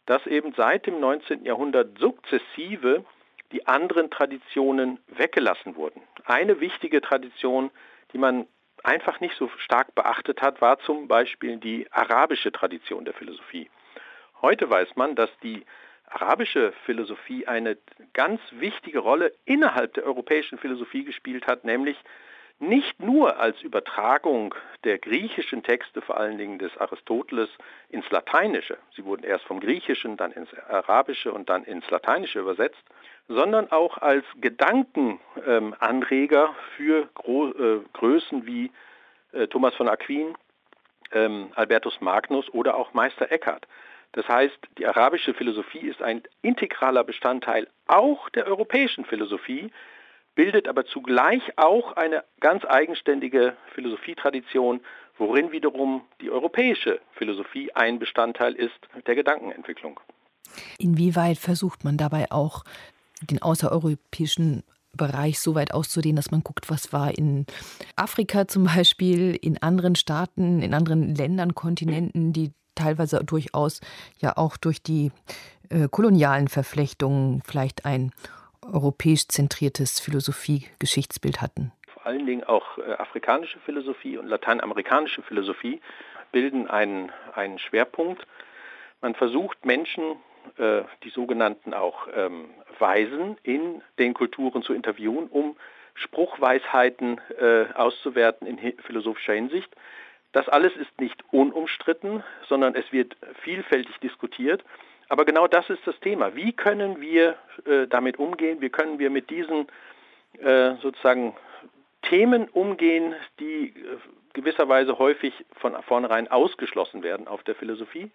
dass eben seit dem 19. Jahrhundert sukzessive die anderen Traditionen weggelassen wurden. Eine wichtige Tradition, die man einfach nicht so stark beachtet hat, war zum Beispiel die arabische Tradition der Philosophie. Heute weiß man, dass die arabische Philosophie eine ganz wichtige Rolle innerhalb der europäischen Philosophie gespielt hat, nämlich nicht nur als Übertragung der griechischen Texte, vor allen Dingen des Aristoteles, ins Lateinische. Sie wurden erst vom Griechischen, dann ins Arabische und dann ins Lateinische übersetzt, sondern auch als Gedankenanreger für Größen wie Thomas von Aquin, Albertus Magnus oder auch Meister Eckhart. Das heißt, die arabische Philosophie ist ein integraler Bestandteil auch der europäischen Philosophie, bildet aber zugleich auch eine ganz eigenständige Philosophietradition, worin wiederum die europäische Philosophie ein Bestandteil ist der Gedankenentwicklung.
Inwieweit versucht man dabei auch, den außereuropäischen Bereich so weit auszudehnen, dass man guckt, was war in Afrika zum Beispiel, in anderen Staaten, in anderen Ländern, Kontinenten, die teilweise durchaus ja auch durch die kolonialen Verflechtungen vielleicht ein europäisch zentriertes Philosophie-Geschichtsbild hatten.
Vor allen Dingen auch afrikanische Philosophie und lateinamerikanische Philosophie bilden einen Schwerpunkt. Man versucht Menschen, die sogenannten auch Weisen, in den Kulturen zu interviewen, um Spruchweisheiten auszuwerten in philosophischer Hinsicht. Das alles ist nicht unumstritten, sondern es wird vielfältig diskutiert. Aber genau das ist das Thema. Wie können wir damit umgehen? Wie können wir mit diesen sozusagen Themen umgehen, die gewisserweise häufig von vornherein ausgeschlossen werden aus der Philosophie?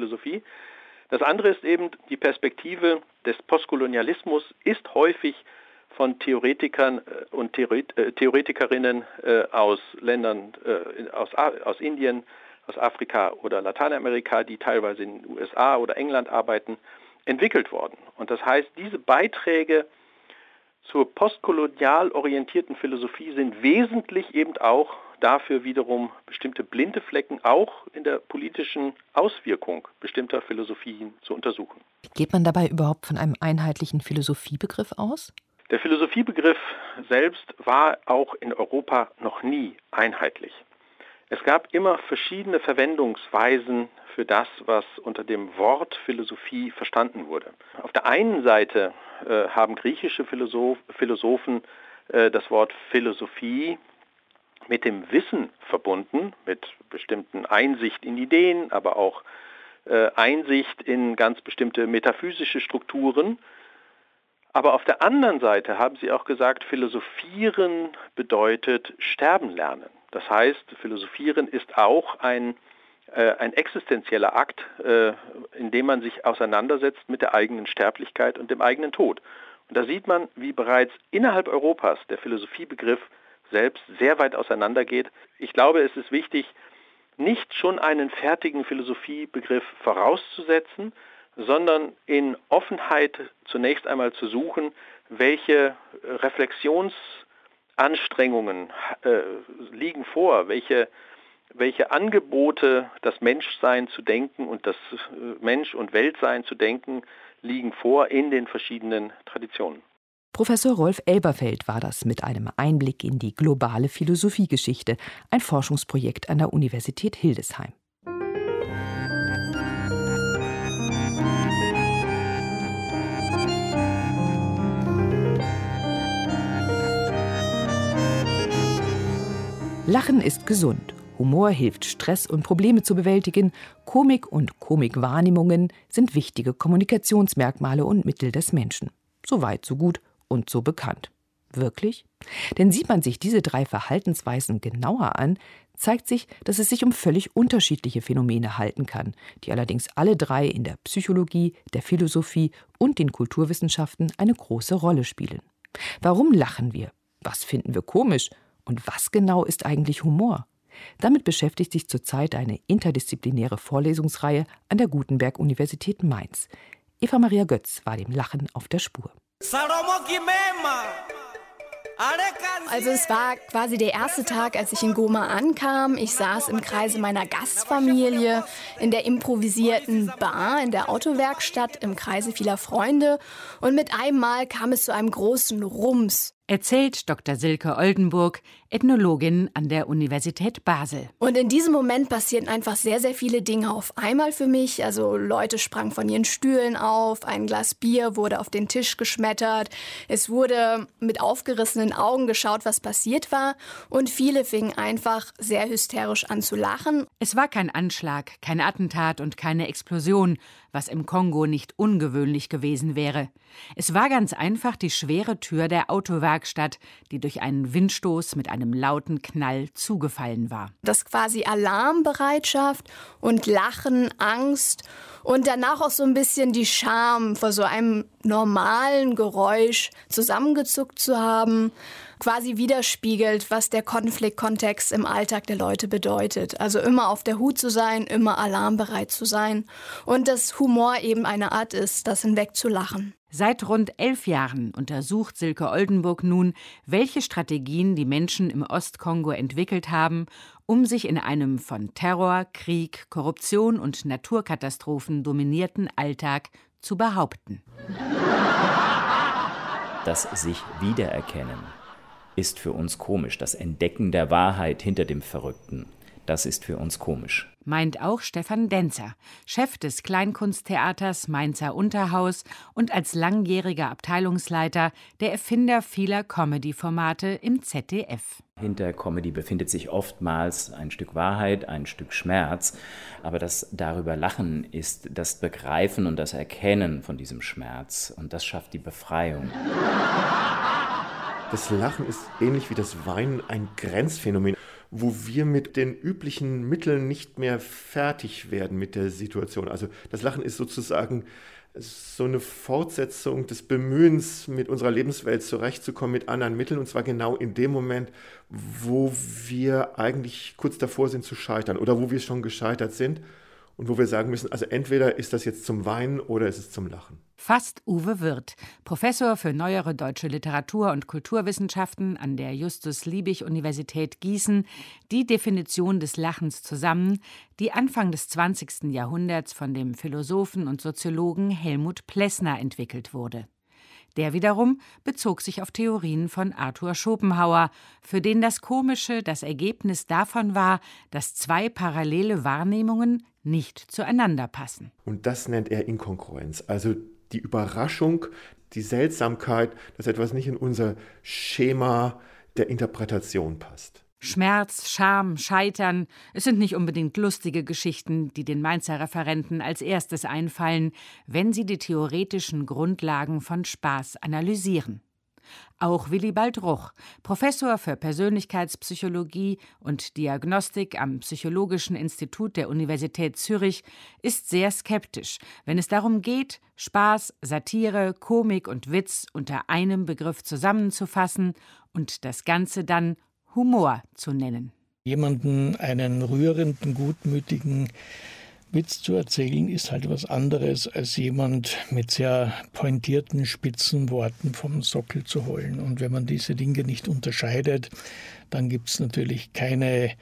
Das andere ist eben die Perspektive des Postkolonialismus ist häufig von Theoretikern und Theoretikerinnen aus Ländern aus Indien, aus Afrika oder Lateinamerika, die teilweise in den USA oder England arbeiten, entwickelt worden. Und das heißt, diese Beiträge zur postkolonial orientierten Philosophie sind wesentlich eben auch dafür wiederum bestimmte blinde Flecken auch in der politischen Auswirkung bestimmter Philosophien zu untersuchen.
Geht man dabei überhaupt von einem einheitlichen Philosophiebegriff aus?
Der Philosophiebegriff selbst war auch in Europa noch nie einheitlich. Es gab immer verschiedene Verwendungsweisen für das, was unter dem Wort Philosophie verstanden wurde. Auf der einen Seite haben griechische Philosophen das Wort Philosophie mit dem Wissen verbunden, mit bestimmten Einsicht in Ideen, aber auch Einsicht in ganz bestimmte metaphysische Strukturen. Aber auf der anderen Seite haben sie auch gesagt, Philosophieren bedeutet sterben lernen. Das heißt, Philosophieren ist auch ein existenzieller Akt, in dem man sich auseinandersetzt mit der eigenen Sterblichkeit und dem eigenen Tod. Und da sieht man, wie bereits innerhalb Europas der Philosophiebegriff selbst sehr weit auseinandergeht. Ich glaube, es ist wichtig, nicht schon einen fertigen Philosophiebegriff vorauszusetzen, sondern in Offenheit zunächst einmal zu suchen, welche Reflexionsanstrengungen liegen vor, welche Angebote, das Menschsein zu denken und das Mensch- und Weltsein zu denken, liegen vor in den verschiedenen Traditionen.
Professor Rolf Elberfeld war das mit einem Einblick in die globale Philosophiegeschichte, ein Forschungsprojekt an der Universität Hildesheim. Lachen ist gesund. Humor hilft, Stress und Probleme zu bewältigen. Komik und Komikwahrnehmungen sind wichtige Kommunikationsmerkmale und Mittel des Menschen. So weit, so gut und so bekannt. Wirklich? Denn sieht man sich diese drei Verhaltensweisen genauer an, zeigt sich, dass es sich um völlig unterschiedliche Phänomene halten kann, die allerdings alle drei in der Psychologie, der Philosophie und den Kulturwissenschaften eine große Rolle spielen. Warum lachen wir? Was finden wir komisch? Und was genau ist eigentlich Humor? Damit beschäftigt sich zurzeit eine interdisziplinäre Vorlesungsreihe an der Gutenberg-Universität Mainz. Eva Maria Götz war dem Lachen auf der Spur.
Also es war quasi der erste Tag, als ich in Goma ankam. Ich saß im Kreise meiner Gastfamilie in der improvisierten Bar in der Autowerkstatt im Kreise vieler Freunde. Und mit einem Mal kam es zu einem großen Rums.
Erzählt Dr. Silke Oldenburg, Ethnologin an der Universität Basel.
Und in diesem Moment passierten einfach sehr, sehr viele Dinge auf einmal für mich. Also Leute sprangen von ihren Stühlen auf, ein Glas Bier wurde auf den Tisch geschmettert. Es wurde mit aufgerissenen Augen geschaut, was passiert war. Und viele fingen einfach sehr hysterisch an zu lachen.
Es war kein Anschlag, kein Attentat und keine Explosion, was im Kongo nicht ungewöhnlich gewesen wäre. Es war ganz einfach die schwere Tür der Autowerkstatt, die durch einen Windstoß mit einem lauten Knall zugefallen war.
Das quasi Alarmbereitschaft und Lachen, Angst und danach auch so ein bisschen die Scham vor so einem normalen Geräusch zusammengezuckt zu haben, quasi widerspiegelt, was der Konfliktkontext im Alltag der Leute bedeutet. Also immer auf der Hut zu sein, immer alarmbereit zu sein und dass Humor eben eine Art ist, das hinwegzulachen.
Seit rund 11 Jahren untersucht Silke Oldenburg nun, welche Strategien die Menschen im Ostkongo entwickelt haben, um sich in einem von Terror, Krieg, Korruption und Naturkatastrophen dominierten Alltag zu behaupten.
Das sich wiedererkennen ist für uns komisch. Das Entdecken der Wahrheit hinter dem Verrückten, das ist für uns komisch.
Meint auch Stefan Denzer, Chef des Kleinkunsttheaters Mainzer Unterhaus und als langjähriger Abteilungsleiter der Erfinder vieler Comedy-Formate im ZDF.
Hinter Comedy befindet sich oftmals ein Stück Wahrheit, ein Stück Schmerz. Aber das darüber Lachen ist das Begreifen und das Erkennen von diesem Schmerz. Und das schafft die Befreiung.
Das Lachen ist ähnlich wie das Weinen ein Grenzphänomen, wo wir mit den üblichen Mitteln nicht mehr fertig werden mit der Situation. Also das Lachen ist sozusagen so eine Fortsetzung des Bemühens, mit unserer Lebenswelt zurechtzukommen mit anderen Mitteln. Und zwar genau in dem Moment, wo wir eigentlich kurz davor sind zu scheitern oder wo wir schon gescheitert sind. Und wo wir sagen müssen, also entweder ist das jetzt zum Weinen oder ist es zum Lachen.
Fasst Uwe Wirth, Professor für neuere deutsche Literatur- und Kulturwissenschaften an der Justus-Liebig-Universität Gießen, die Definition des Lachens zusammen, die Anfang des 20. Jahrhunderts von dem Philosophen und Soziologen Helmut Plessner entwickelt wurde. Der wiederum bezog sich auf Theorien von Arthur Schopenhauer, für den das Komische das Ergebnis davon war, dass zwei parallele Wahrnehmungen nicht zueinander passen.
Und das nennt er Inkongruenz, also die Überraschung, die Seltsamkeit, dass etwas nicht in unser Schema der Interpretation passt.
Schmerz, Scham, Scheitern, es sind nicht unbedingt lustige Geschichten, die den Mainzer Referenten als erstes einfallen, wenn sie die theoretischen Grundlagen von Spaß analysieren. Auch Willibald Ruch, Professor für Persönlichkeitspsychologie und Diagnostik am Psychologischen Institut der Universität Zürich, ist sehr skeptisch, wenn es darum geht, Spaß, Satire, Komik und Witz unter einem Begriff zusammenzufassen und das Ganze dann Humor zu nennen.
Jemanden einen rührenden, gutmütigen Witz zu erzählen, ist halt was anderes, als jemand mit sehr pointierten, spitzen Worten vom Sockel zu holen. Und wenn man diese Dinge nicht unterscheidet, dann gibt es natürlich keine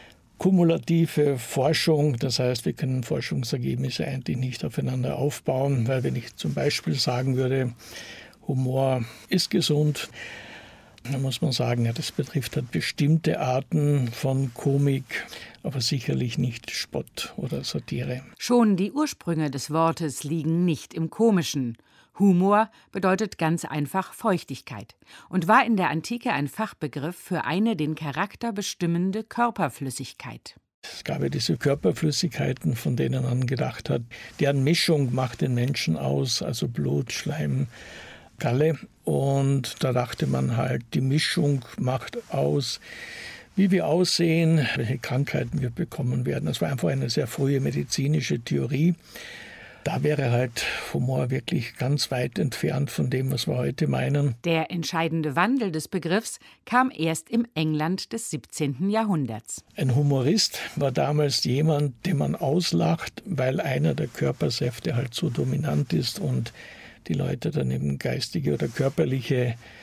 kumulative Forschung. Das heißt, wir können Forschungsergebnisse eigentlich nicht aufeinander aufbauen, weil wenn ich zum Beispiel sagen würde, Humor ist gesund, da muss man sagen, ja, das betrifft halt bestimmte Arten von Komik, aber sicherlich nicht Spott oder Satire.
Schon die Ursprünge des Wortes liegen nicht im Komischen. Humor bedeutet ganz einfach Feuchtigkeit und war in der Antike ein Fachbegriff für eine den Charakter bestimmende Körperflüssigkeit.
Es gab ja diese Körperflüssigkeiten, von denen man gedacht hat, deren Mischung macht den Menschen aus, also Blut, Schleim, Galle. Und da dachte man halt, die Mischung macht aus, wie wir aussehen, welche Krankheiten wir bekommen werden. Das war einfach eine sehr frühe medizinische Theorie. Da wäre halt Humor wirklich ganz weit entfernt von dem, was wir heute meinen.
Der entscheidende Wandel des Begriffs kam erst im England des 17. Jahrhunderts.
Ein Humorist war damals jemand, den man auslacht, weil einer der Körpersäfte halt so dominant ist und die Leute dann eben geistige oder körperliche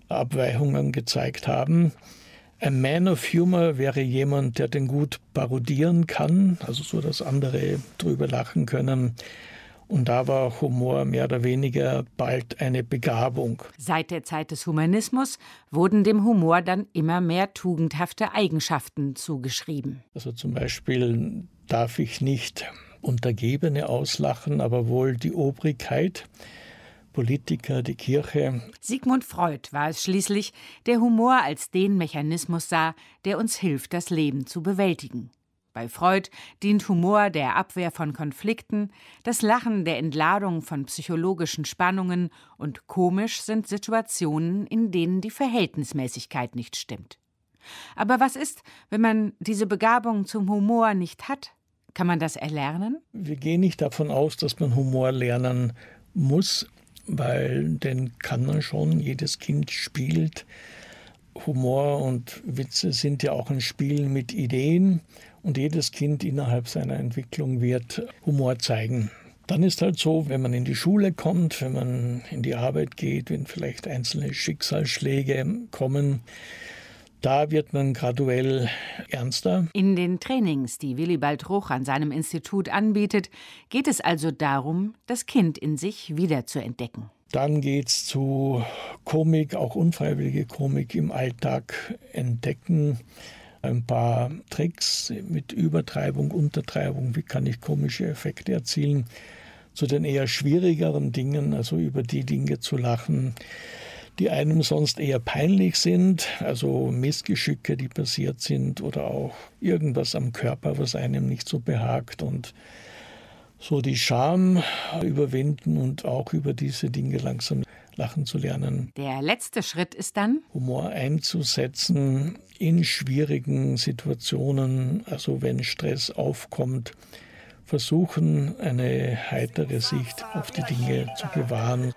Abweichungen gezeigt haben. Ein Man of Humor wäre jemand, der den gut parodieren kann, also so, dass andere drüber lachen können. Und da war Humor mehr oder weniger bald eine Begabung.
Seit der Zeit des Humanismus wurden dem Humor dann immer mehr tugendhafte Eigenschaften zugeschrieben.
Also zum Beispiel darf ich nicht Untergebene auslachen, aber wohl die Obrigkeit, Politiker, die Kirche.
Sigmund Freud war es schließlich, der Humor als den Mechanismus sah, der uns hilft, das Leben zu bewältigen. Bei Freud dient Humor der Abwehr von Konflikten, das Lachen der Entladung von psychologischen Spannungen und komisch sind Situationen, in denen die Verhältnismäßigkeit nicht stimmt. Aber was ist, wenn man diese Begabung zum Humor nicht hat? Kann man das erlernen?
Wir gehen nicht davon aus, dass man Humor lernen muss, weil den kann man schon, jedes Kind spielt. Humor und Witze sind ja auch ein Spiel mit Ideen und jedes Kind innerhalb seiner Entwicklung wird Humor zeigen. Dann ist halt so, wenn man in die Schule kommt, wenn man in die Arbeit geht, wenn vielleicht einzelne Schicksalsschläge kommen, da wird man graduell ernster.
In den Trainings, die Willibald Ruch an seinem Institut anbietet, geht es also darum, das Kind in sich wiederzuentdecken.
Dann geht es zu Komik, auch unfreiwillige Komik im Alltag entdecken. Ein paar Tricks mit Übertreibung, Untertreibung, wie kann ich komische Effekte erzielen. Zu den eher schwierigeren Dingen, also über die Dinge zu lachen, die einem sonst eher peinlich sind, also Missgeschicke, die passiert sind oder auch irgendwas am Körper, was einem nicht so behagt und so die Scham überwinden und auch über diese Dinge langsam lachen zu lernen.
Der letzte Schritt ist dann,
Humor einzusetzen in schwierigen Situationen, also wenn Stress aufkommt, versuchen, eine heitere Sicht auf die Dinge zu bewahren.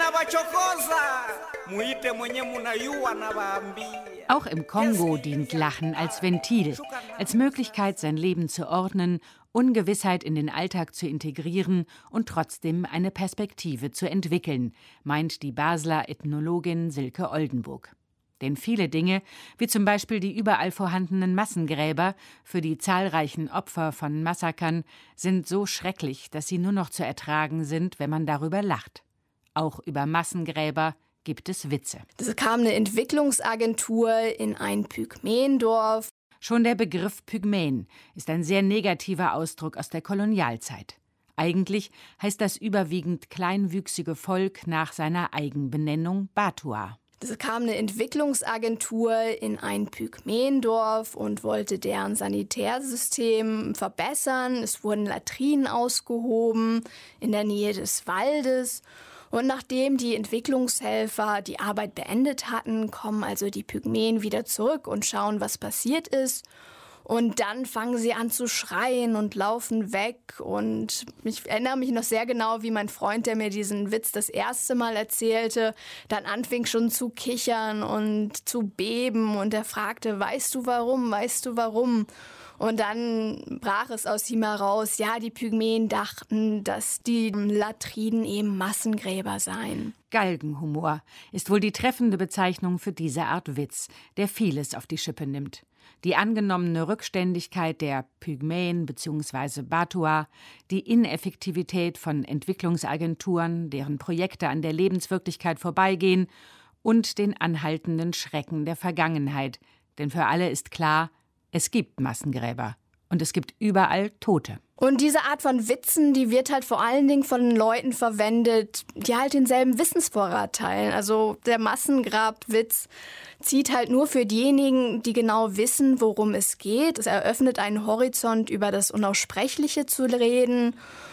Auch im Kongo dient Lachen als Ventil, als Möglichkeit, sein Leben zu ordnen, Ungewissheit in den Alltag zu integrieren und trotzdem eine Perspektive zu entwickeln, meint die Basler Ethnologin Silke Oldenburg. Denn viele Dinge, wie zum Beispiel die überall vorhandenen Massengräber für die zahlreichen Opfer von Massakern, sind so schrecklich, dass sie nur noch zu ertragen sind, wenn man darüber lacht. Auch über Massengräber gibt es Witze.
Es kam eine Entwicklungsagentur in ein Pygmäendorf.
Schon der Begriff Pygmäen ist ein sehr negativer Ausdruck aus der Kolonialzeit. Eigentlich heißt das überwiegend kleinwüchsige Volk nach seiner Eigenbenennung Batua.
Es kam eine Entwicklungsagentur in ein Pygmäendorf und wollte deren Sanitärsystem verbessern. Es wurden Latrinen ausgehoben in der Nähe des Waldes. Und nachdem die Entwicklungshelfer die Arbeit beendet hatten, kommen also die Pygmäen wieder zurück und schauen, was passiert ist. Und dann fangen sie an zu schreien und laufen weg. Und ich erinnere mich noch sehr genau, wie mein Freund, der mir diesen Witz das erste Mal erzählte, dann anfing schon zu kichern und zu beben. Und er fragte, weißt du warum, weißt du warum? Und dann brach es aus ihm heraus, ja, die Pygmäen dachten, dass die Latrinen eben Massengräber seien.
Galgenhumor ist wohl die treffende Bezeichnung für diese Art Witz, der vieles auf die Schippe nimmt. Die angenommene Rückständigkeit der Pygmäen bzw. Batua, die Ineffektivität von Entwicklungsagenturen, deren Projekte an der Lebenswirklichkeit vorbeigehen, und den anhaltenden Schrecken der Vergangenheit. Denn für alle ist klar, es gibt Massengräber und es gibt überall Tote.
Und diese Art von Witzen, die wird halt vor allen Dingen von Leuten verwendet, die halt denselben Wissensvorrat teilen. Also der Massengrabwitz zieht halt nur für diejenigen, die genau wissen, worum es geht. Es eröffnet einen Horizont, über das Unaussprechliche zu reden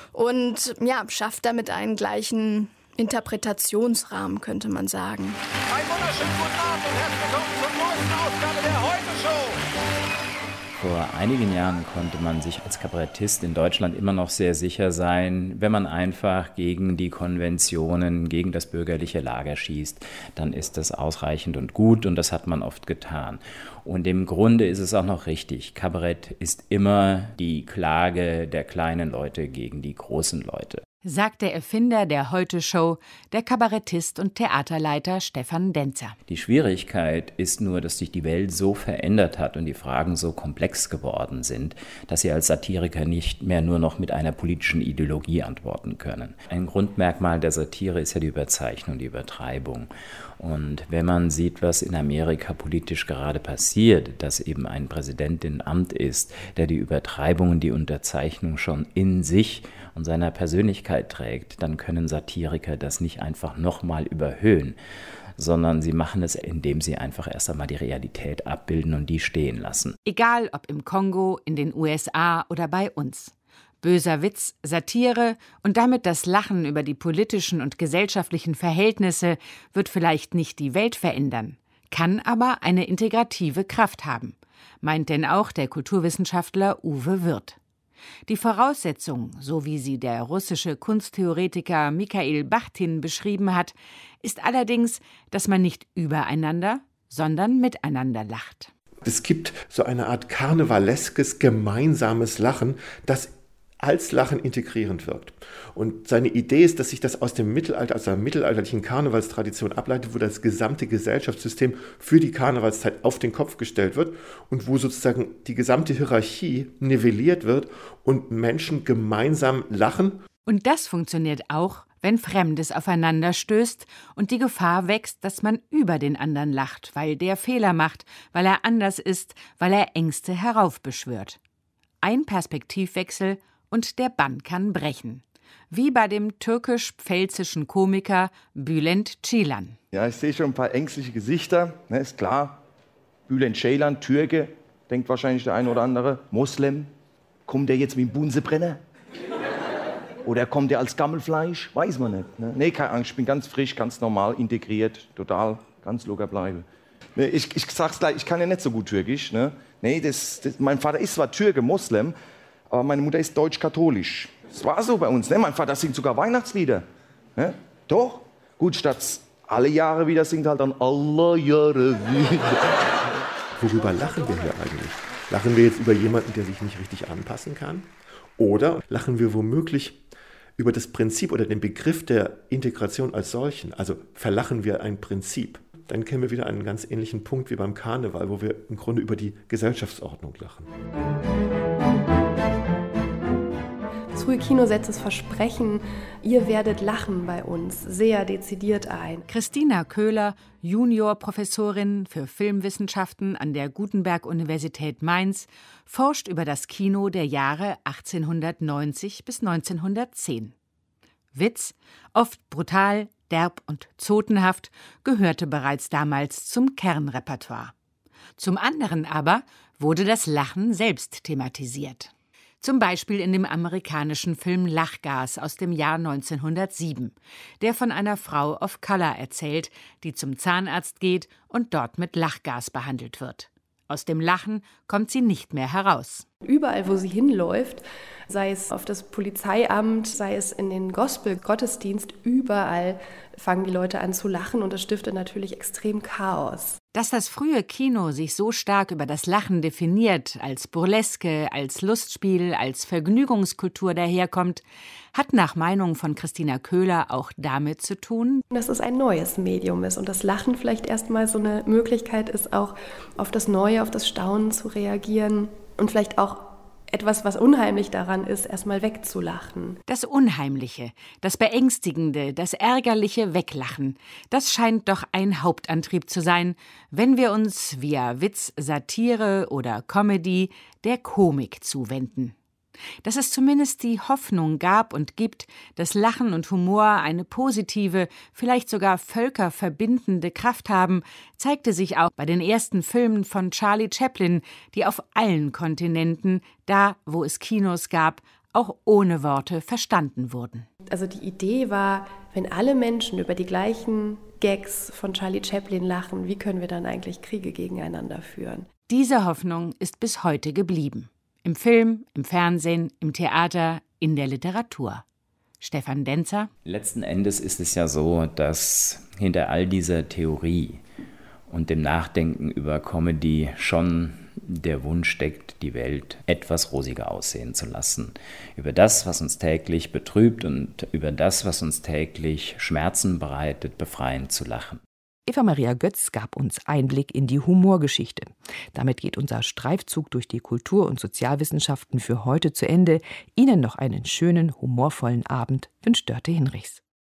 und ja, schafft damit einen gleichen Interpretationsrahmen, könnte man sagen.
Einen wunderschönen guten Abend und herzlich willkommen zur neuesten Ausgabe der Heute-Show.
Vor einigen Jahren konnte man sich als Kabarettist in Deutschland immer noch sehr sicher sein, wenn man einfach gegen die Konventionen, gegen das bürgerliche Lager schießt, dann ist das ausreichend und gut und das hat man oft getan. Und im Grunde ist es auch noch richtig. Kabarett ist immer die Klage der kleinen Leute gegen die großen Leute.
sagt der Erfinder der Heute-Show, der Kabarettist und Theaterleiter Stefan Denzer.
Die Schwierigkeit ist nur, dass sich die Welt so verändert hat und die Fragen so komplex geworden sind, dass Sie als Satiriker nicht mehr nur noch mit einer politischen Ideologie antworten können. Ein Grundmerkmal der Satire ist ja die Überzeichnung, die Übertreibung. Und wenn man sieht, was in Amerika politisch gerade passiert, dass eben ein Präsident in Amt ist, der die Übertreibung und die Unterzeichnung schon in sich und seiner Persönlichkeit trägt, dann können Satiriker das nicht einfach nochmal überhöhen, sondern sie machen es, indem sie einfach erst einmal die Realität abbilden und die stehen lassen.
Egal ob im Kongo, in den USA oder bei uns. Böser Witz, Satire und damit das Lachen über die politischen und gesellschaftlichen Verhältnisse wird vielleicht nicht die Welt verändern, kann aber eine integrative Kraft haben, meint denn auch der Kulturwissenschaftler Uwe Wirth. Die Voraussetzung, so wie sie der russische Kunsttheoretiker Mikhail Bachtin beschrieben hat, ist allerdings, dass man nicht übereinander, sondern miteinander lacht.
Es gibt so eine Art karnevaleskes gemeinsames Lachen, das als Lachen integrierend wirkt. Und seine Idee ist, dass sich das aus dem Mittelalter, aus der mittelalterlichen Karnevalstradition ableitet, wo das gesamte Gesellschaftssystem für die Karnevalszeit auf den Kopf gestellt wird und wo sozusagen die gesamte Hierarchie nivelliert wird und Menschen gemeinsam lachen.
Und das funktioniert auch, wenn Fremdes aufeinander stößt und die Gefahr wächst, dass man über den anderen lacht, weil der Fehler macht, weil er anders ist, weil er Ängste heraufbeschwört. Ein Perspektivwechsel und der Bann kann brechen. Wie bei dem türkisch-pfälzischen Komiker Bülent Ceylan.
Ja, ich sehe schon ein paar ängstliche Gesichter, ne, ist klar. Bülent Ceylan, Türke, denkt wahrscheinlich der eine oder andere. Moslem, kommt der jetzt mit dem Bunsenbrenner? Oder kommt der als Gammelfleisch? Weiß man nicht. Ne? Nee, keine Angst, ich bin ganz frisch, ganz normal integriert, total, ganz locker bleibe. Nee, ich sag's gleich, ich kann ja nicht so gut Türkisch. Ne? Nee, mein Vater ist zwar Türke, Moslem, aber meine Mutter ist deutsch-katholisch. Das war so bei uns. Ne? Mein Vater singt sogar Weihnachtslieder. Ne? Doch. Gut, statt alle Jahre wieder singt halt dann alle Jahre wieder.
Worüber lachen wir hier eigentlich? Lachen wir jetzt über jemanden, der sich nicht richtig anpassen kann? Oder lachen wir womöglich über das Prinzip oder den Begriff der Integration als solchen? Also verlachen wir ein Prinzip? Dann kämen wir wieder an einen ganz ähnlichen Punkt wie beim Karneval, wo wir im Grunde über die Gesellschaftsordnung lachen.
Das frühe Kino setzt das Versprechen, ihr werdet lachen bei uns, sehr dezidiert ein.
Christina Köhler, Juniorprofessorin für Filmwissenschaften an der Gutenberg-Universität Mainz, forscht über das Kino der Jahre 1890 bis 1910. Witz, oft brutal, derb und zotenhaft, gehörte bereits damals zum Kernrepertoire. Zum anderen aber wurde das Lachen selbst thematisiert. Zum Beispiel in dem amerikanischen Film Lachgas aus dem Jahr 1907, der von einer Frau of Color erzählt, die zum Zahnarzt geht und dort mit Lachgas behandelt wird. Aus dem Lachen kommt sie nicht mehr heraus.
Überall, wo sie hinläuft, sei es auf das Polizeiamt, sei es in den Gospel-Gottesdienst, überall fangen die Leute an zu lachen und das stiftet natürlich extrem Chaos.
Dass das frühe Kino sich so stark über das Lachen definiert, als Burleske, als Lustspiel, als Vergnügungskultur daherkommt, hat nach Meinung von Christina Köhler auch damit zu tun,
dass es ein neues Medium ist und das Lachen vielleicht erstmal so eine Möglichkeit ist, auch auf das Neue, auf das Staunen zu reagieren und vielleicht auch etwas, was unheimlich daran ist, erstmal wegzulachen.
Das Unheimliche, das Beängstigende, das ärgerliche Weglachen, das scheint doch ein Hauptantrieb zu sein, wenn wir uns via Witz, Satire oder Comedy der Komik zuwenden. Dass es zumindest die Hoffnung gab und gibt, dass Lachen und Humor eine positive, vielleicht sogar völkerverbindende Kraft haben, zeigte sich auch bei den ersten Filmen von Charlie Chaplin, die auf allen Kontinenten, da wo es Kinos gab, auch ohne Worte verstanden wurden.
Also die Idee war, wenn alle Menschen über die gleichen Gags von Charlie Chaplin lachen, wie können wir dann eigentlich Kriege gegeneinander führen?
Diese Hoffnung ist bis heute geblieben. Im Film, im Fernsehen, im Theater, in der Literatur. Stefan Denzer.
Letzten Endes ist es ja so, dass hinter all dieser Theorie und dem Nachdenken über Comedy schon der Wunsch steckt, die Welt etwas rosiger aussehen zu lassen. Über das, was uns täglich betrübt und über das, was uns täglich Schmerzen bereitet, befreiend zu lachen.
Eva-Maria Götz gab uns Einblick in die Humorgeschichte. Damit geht unser Streifzug durch die Kultur- und Sozialwissenschaften für heute zu Ende. Ihnen noch einen schönen, humorvollen Abend wünscht Dörte Hinrichs.